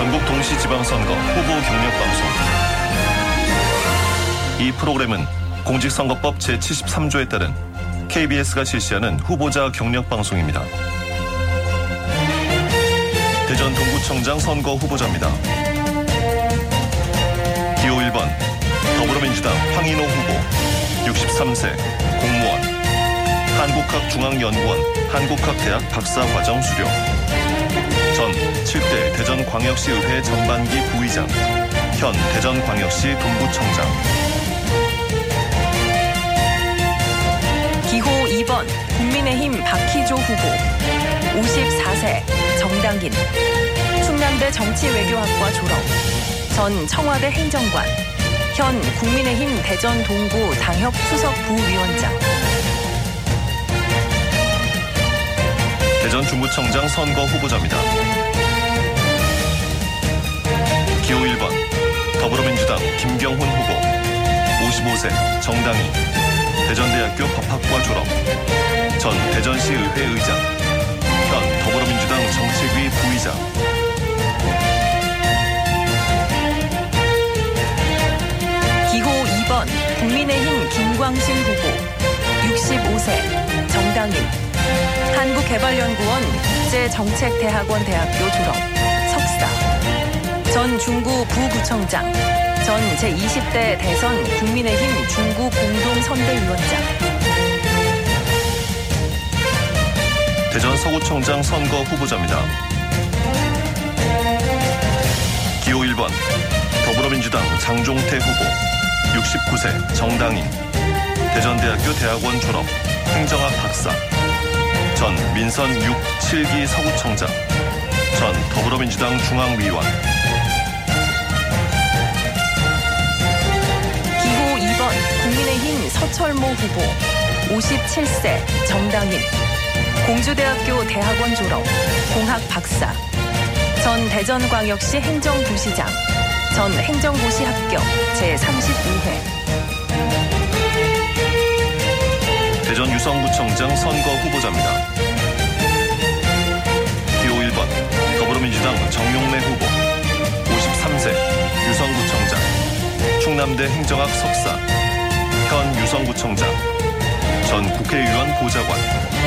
전국 동시지방선거 후보 경력방송. 이 프로그램은 공직선거법 제73조에 따른 KBS가 실시하는 후보자 경력방송입니다. 대전 동구청장 선거 후보자입니다. 기호 1번 더불어민주당 황인호 후보 63세 공무원 한국학중앙연구원 한국학대학 박사과정 수료 전 7대 대전광역시의회 전반기 부의장 현 대전광역시 동구청장 기호 2번 국민의힘 박희조 후보 54세 정당인 충남대 정치외교학과 졸업 전 청와대 행정관 현 국민의힘 대전 동구 당협 수석 부위원장 대전 중구청장 선거 후보자입니다. 기호 1번 더불어민주당 김경훈 후보 55세 정당인 대전대학교 법학과 졸업 전 대전시의회 의장 현 더불어민주당 정책위 부의장 기호 2번 국민의힘 김광신 후보 65세 정당인 한국개발연구원 국제정책대학원 대학교 졸업 석사 전 중구 부구청장 전 제20대 대선 국민의힘 중구 공동선대위원장 대전 서구청장 선거 후보자입니다. 기호 1번 더불어민주당 장종태 후보 69세 정당인 대전대학교 대학원 졸업 행정학 박사 전 민선 6, 7기 서구청장 전 더불어민주당 중앙위원 기호 2번 국민의힘 서철모 후보 57세 정당인 공주대학교 대학원 졸업 공학 박사 전 대전광역시 행정부시장 전 행정고시 합격 제35회 대전 유성구청장 선거 후보자입니다. 기호 1번 더불어민주당 정용래 후보 53세 유성구청장 충남대 행정학 석사 현 유성구청장 전 국회의원 보좌관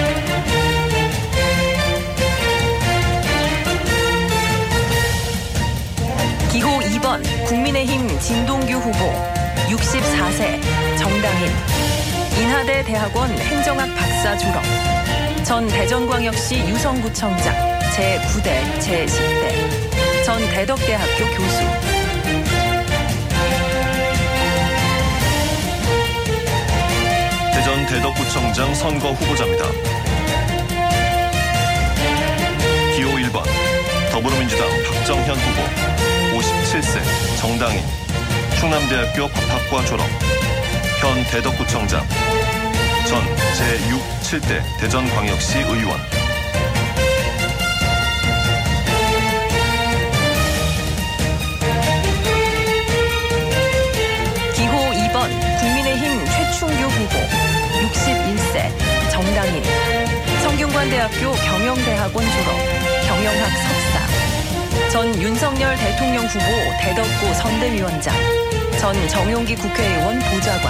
기호 2번 국민의힘 진동규 후보 64세 정당인 인하대 대학원 행정학 박사 졸업 전 대전광역시 유성구청장 제9대 제10대 전 대덕대학교 교수 대전 대덕구청장 선거 후보자입니다. 기호 1번 더불어민주당 박정현 후보 57세 정당인 충남대학교 법학과 졸업 현 대덕구청장 전 제6, 7대 대전광역시 의원 기호 2번 국민의힘 최충규 후보 61세 정당인 성균관대학교 경영대학원 졸업 경영학 석사 전 윤석열 대통령 후보 대덕구 선대위원장 전 정용기 국회의원 보좌관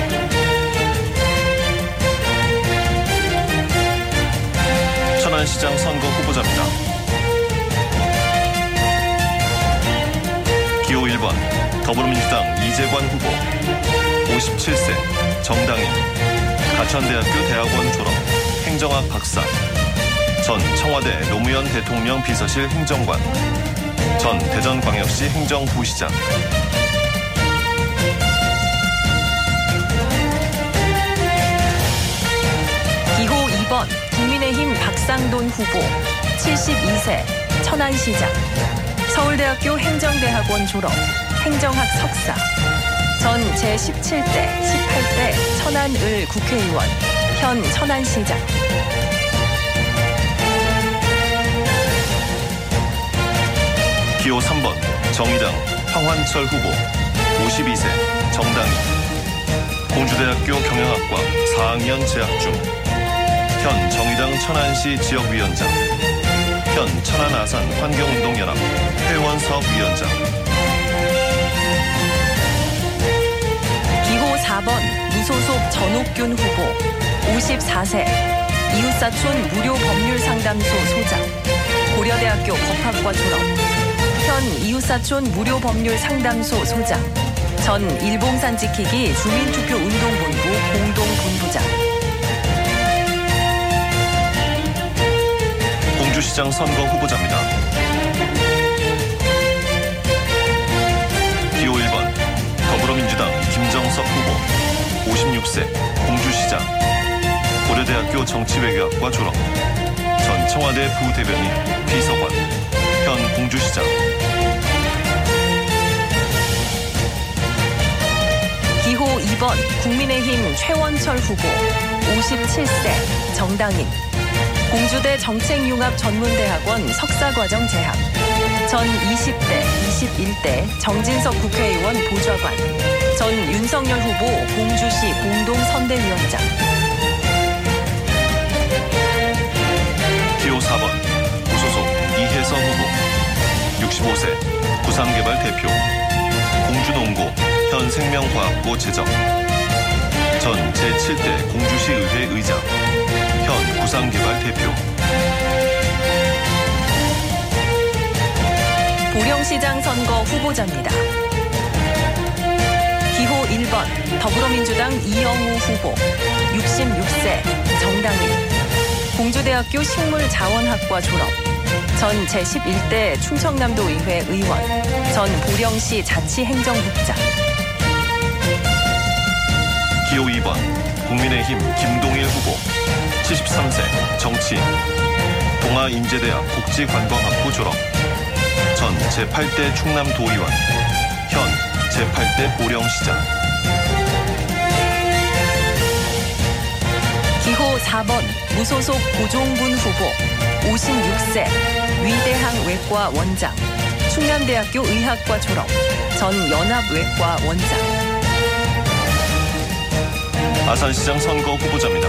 천안시장 선거 후보자입니다. 기호 1번 더불어민주당 이재관 후보 57세 정당인 가천대학교 대학원 졸업 행정학 박사 전 청와대 노무현 대통령 비서실 행정관 전 대전광역시 행정부시장 기호 2번 국민의힘 박상돈 후보 72세 천안시장 서울대학교 행정대학원 졸업 행정학 석사 전 제17대 18대 천안을 국회의원 현 천안시장 기호 3번 정의당 황환철 후보 52세 정당인 공주대학교 경영학과 4학년 재학 중 현 정의당 천안시 지역위원장 현 천안 아산 환경운동연합 회원사업위원장. 기호 4번 무소속 전옥균 후보 54세 이웃사촌 무료 법률상담소 소장 고려대학교 법학과 졸업 현 이웃사촌 무료 법률상담소 소장 전 일봉산 지키기 주민투표운동본부 공동본부장 공주시장 선거 후보자입니다. 기호 1번 더불어민주당 김정석 후보 56세 공주시장 고려대학교 정치외교학과 졸업 전 청와대 부대변인 비서관 현 공주시장. 기호 2번 국민의힘 최원철 후보 57세 정당인 공주대 정책융합전문대학원 석사과정 재학 전 20대, 21대 정진석 국회의원 보좌관 전 윤석열 후보 공주시 공동선대위원장. 기호 4번 무소속 이혜선 후보 65세 구상개발 대표 공주농고 현 생명과학고 재적 전 제7대 공주시의회 의장 현 구상개발 대표. 보령시장 선거 후보자입니다. 기호 1번 더불어민주당 이영우 후보 66세 정당인 공주대학교 식물자원학과 졸업 전 제11대 충청남도의회 의원 전 보령시 자치행정국장. 기호 2번 국민의힘 김동일 후보 73세 정치인 동아인제대학 국지관광학부 졸업 전 제8대 충남도의원 현 제8대 보령시장. 기호 4번 무소속 고종군 후보 56세 위대항 외과 원장 충남대학교 의학과 졸업 전 연합외과 원장. 아산시장 선거 후보자입니다.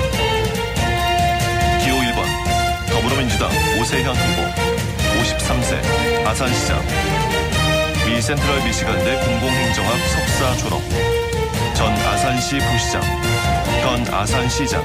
기호 1번 더불어민주당 오세현 후보 53세 아산시장 미 센트럴 미시간대 공공행정학 석사 졸업 전 아산시 부시장 현 아산시장.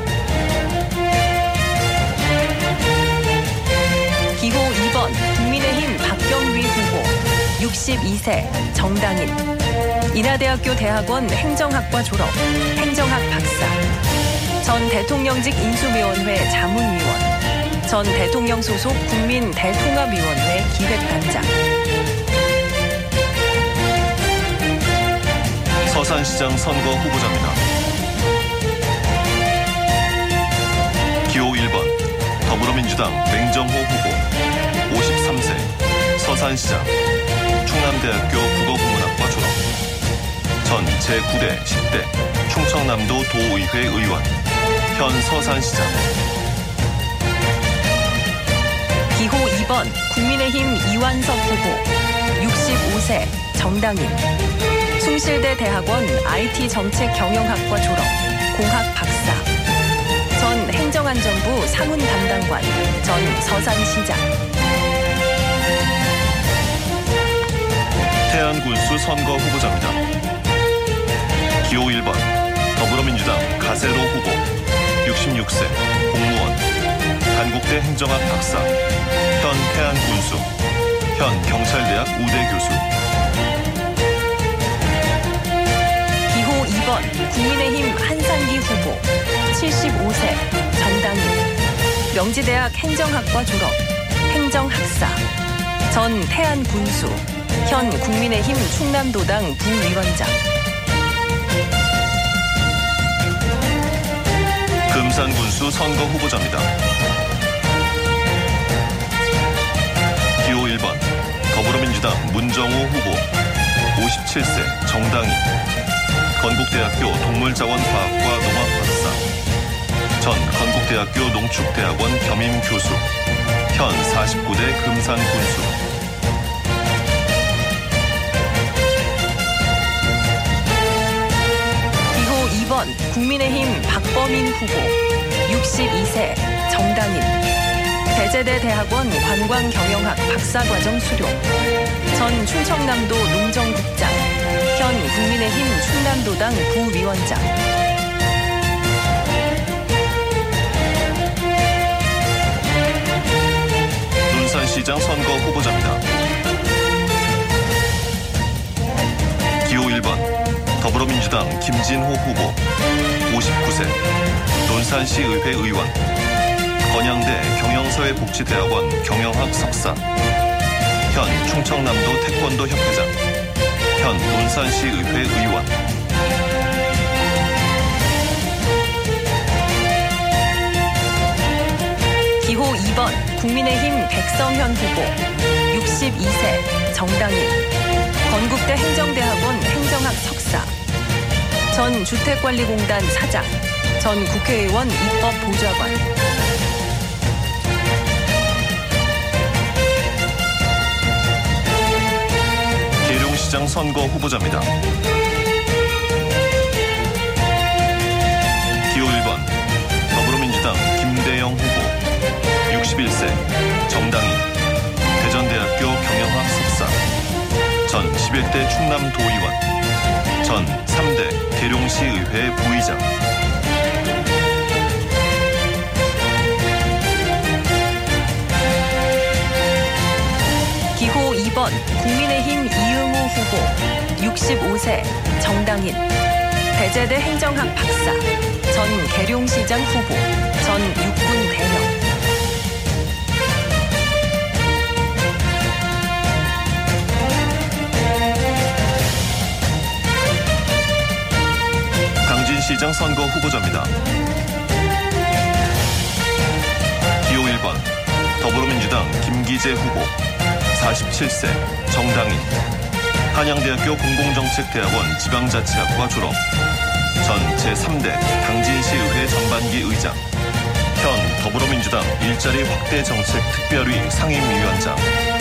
기호 2번 국민의힘 박경위 후보 62세 정당인 인하대학교 대학원 행정학과 졸업 행정학 박사 전 대통령직 인수위원회 자문위원 전 대통령 소속 국민 대통합위원회 기획단장. 서산시장 선거 후보자입니다. 기호 1번 더불어민주당 맹정호 후보 53세 서산시장 충남대학교 국어국문학과 졸업 전 제9대 10대 충청남도 도의회 의원 현 서산시장. 기호 2번 국민의힘 이완석 후보 65세 정당인 숭실대 대학원 IT정책경영학과 졸업 공학 박사 전 행정안전부 상훈 담당관 전 서산시장. 태안군수 선거 후보자입니다. 기호 1번 더불어민주당 가세로 후보 66세 공무원 단국대 행정학 박사 현 태안군수 현 경찰대학 우대 교수. 기호 2번 국민의힘 한상기 후보 75세 정당인 명지대학 행정학과 졸업 행정학사 전 태안군수 현 국민의힘 충남도당 부위원장. 금산군수 선거 후보자입니다. 기호 1번 더불어민주당 문정호 후보 57세 정당인 건국대학교 동물자원과학과 농학박사 전 건국대학교 농축대학원 겸임교수 현 49대 금산군수. 기호 2번 국민의힘 박범인 후보 62세 정당인 배재대 대학원 관광경영학 박사과정 수료. 전 충청남도 농정국장. 현 국민의힘 충남도당 부위원장. 논산시장 선거 후보자입니다. 기호 1번 더불어민주당 김진호 후보 59세 논산시의회 의원 건양대 경영사회복지대학원 경영학 석사 현 충청남도 태권도 협회장 현 논산시의회 의원 기호 2번 국민의힘 백성현 후보 62세 정당인 건국대 행정대학원 행정학 석사 전 주택관리공단 사장 전 국회의원 입법보좌관 계룡시장 선거 후보자입니다. 기호 1번 더불어민주당 김대영 후보 61세 정당인 대전대학교 경영학 석사 전 11대 충남도의원 전 3대 계룡시의회 부의장 기호 2번 국민의힘 이응우 후보 65세 정당인 배재대 행정학 박사 전 계룡시장 후보 전 육군 대령 강진시장 선거 후보자입니다. 기호 1번 더불어민주당 김기재 후보 47세 정당인 한양대학교 공공정책대학원 지방자치학과 졸업 전 제3대 강진시의회 전반기 의장 현 더불어민주당 일자리 확대 정책 특별위 상임위원장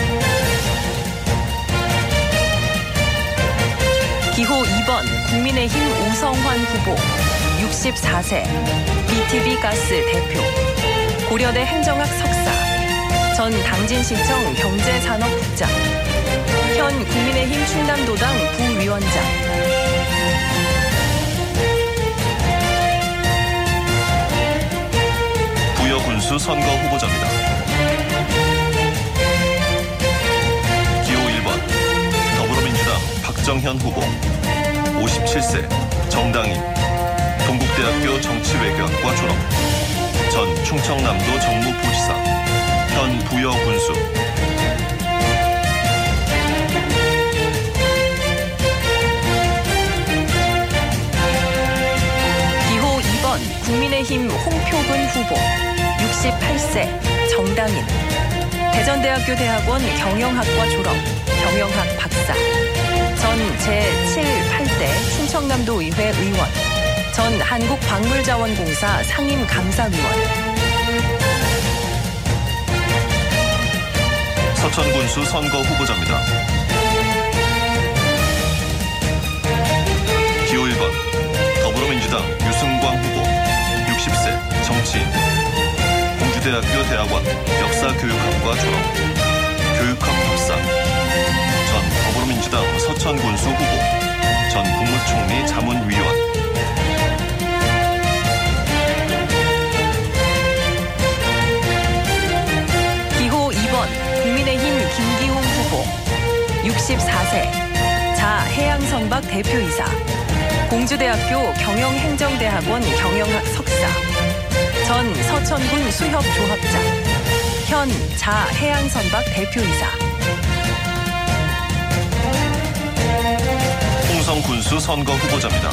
기호 2번 국민의힘 우성환 후보 64세 BTB 가스 대표 고려대 행정학 석사 전 당진시청 경제산업국장 현 국민의힘 충남도당 부위원장 부여군수 선거 후보자입니다. 기호 1번 더불어민주당 박정현 후보 57세 정당인 동국대학교 정치외교학과 졸업 전 충청남도 정무부지사 현 부여군수 기호 2번 국민의힘 홍표근 후보 68세 정당인 대전대학교 대학원 경영학과 졸업 경영학 박사 전 제7, 8대 충청남도 의회 의원 전 한국박물자원공사 상임감사위원 서천군수 선거 후보자입니다. 기호 1번 더불어민주당 유승광 후보 60세 정치인 공주대학교 대학원 역사교육학과 졸업 교육학 박사 전 더불어민주당 서천군수 후보 전 국무총리 자문위원 기호 2번 국민의힘 김기홍 후보 64세 자해양선박 대표이사 공주대학교 경영행정대학원 경영학 석사 전 서천군 수협조합장 현 자해양선박 대표이사 홍성군수 선거 후보자입니다.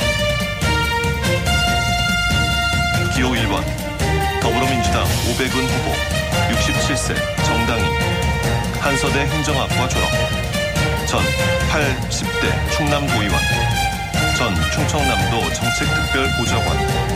기호 1번 더불어민주당 오백은 후보 67세 정당인 한서대 행정학과 졸업 전 80대 충남도의원 전 충청남도 정책특별보좌관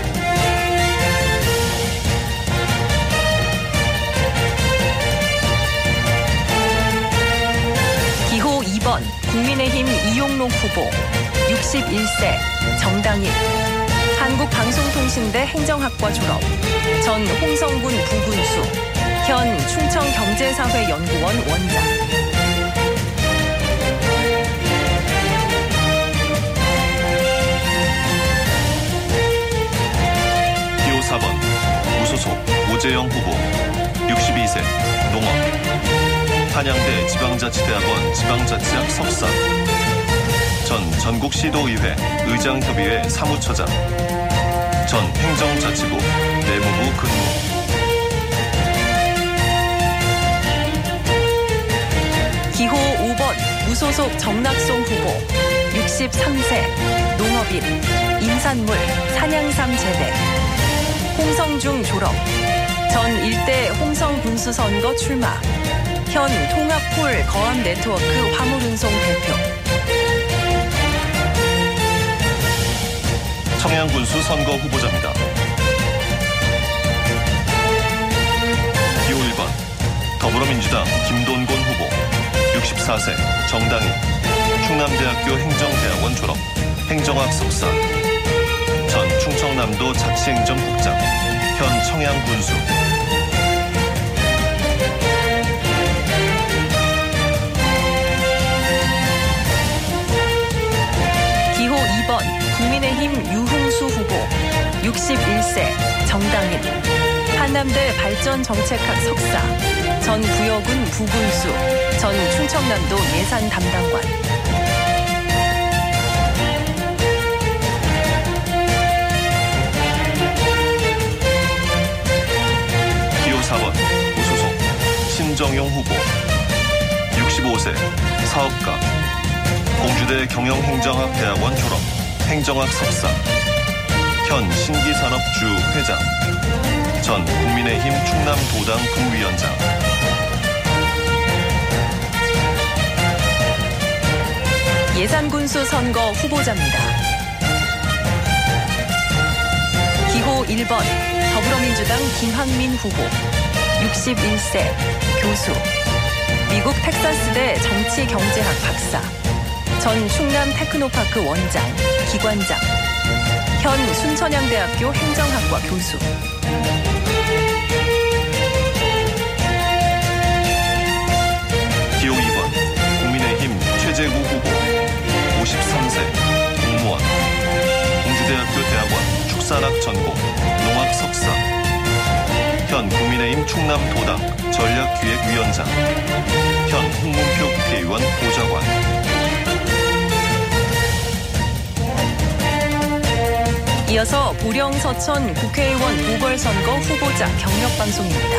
기호 2번 국민의힘 이용록 후보 61세 정당인 한국방송통신대 행정학과 졸업 전 홍성군 부군수 현 충청경제사회연구원 원장. 기호 4번 무소속 오재영 후보 62세 농업 한양대 지방자치대학원 지방자치학 석사 전 전국시도의회 의장협의회 사무처장 전 행정자치부 내무부 근무 기호 5번 무소속 정낙송 후보 63세 농업인 임산물 산양삼 재배 홍성중 졸업 전 일대 홍성군수선거 출마 현 통합폴 거암네트워크 화물운송 대표 청양군수 선거 후보자입니다. 기호 1번 더불어민주당 김돈곤 후보 64세 정당인 충남대학교 행정대학원 졸업 행정학 석사 전 충청남도 자치행정국장 현 청양군수 기호 2번 국민의힘 유흥수 후보 61세 정당인 한남대 발전정책학 석사 전 부여군 부군수 전 충청남도 예산 담당관 기호 4번 무소속 신정용 후보 65세 사업가 공주대 경영행정학대학원 졸업 행정학 석사 현 신기산업주 회장 전 국민의힘 충남도당 부위원장 예산군수 선거 후보자입니다. 기호 1번 더불어민주당 김학민 후보 61세 교수 미국 텍사스대 정치경제학 박사 전 충남 테크노파크 원장 기관장 현 순천향대학교 행정학과 교수 기호 2번 국민의힘 최재구 후보 53세 공무원 공주대학교 대학원 축산학 전공 농학 석사 현 국민의힘 충남도당 전략기획위원장 현 홍문표 국회의원 보좌관 이어서 보령 서천 국회의원 보궐선거 후보자 경력방송입니다.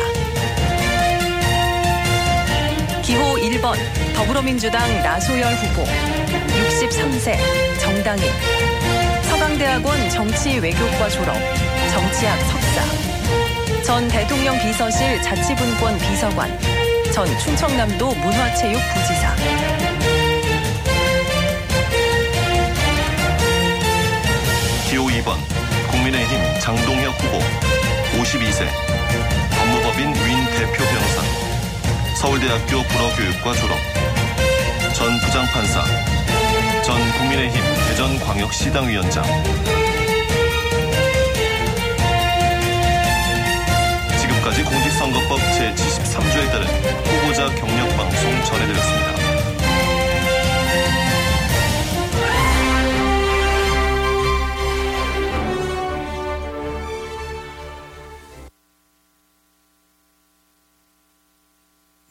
기호 1번 더불어민주당 나소열 후보 63세 정당인 서강대학원 정치외교과 졸업 정치학 석사 전 대통령 비서실 자치분권 비서관 전 충청남도 문화체육부지사 기호 2번 국민의힘 장동혁 후보 52세 법무법인 윈 대표 변호사 서울대학교 불어교육과 졸업 전 부장판사 전 국민의힘 대전광역시당위원장 지금까지 공직선거법 제73조에 따른 후보자 경력방송 전해드렸습니다.